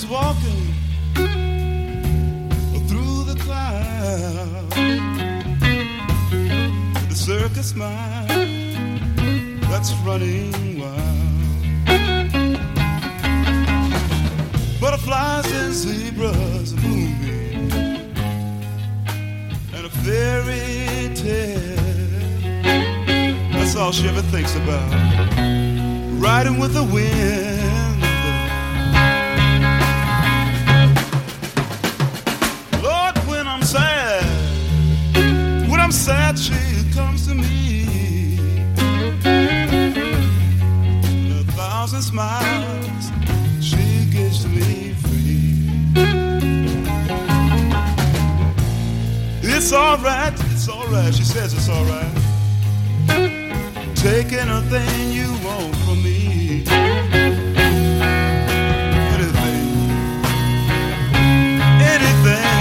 walking through the clouds, the circus mind that's running wild. Butterflies and zebras, a moonbeam, and a fairy tale. That's all she ever thinks about. Riding with the wind. Lord, when I'm sad, she comes to me. A thousand smiles she gives to me free. It's alright, she says it's alright. Take anything you want from me. Anything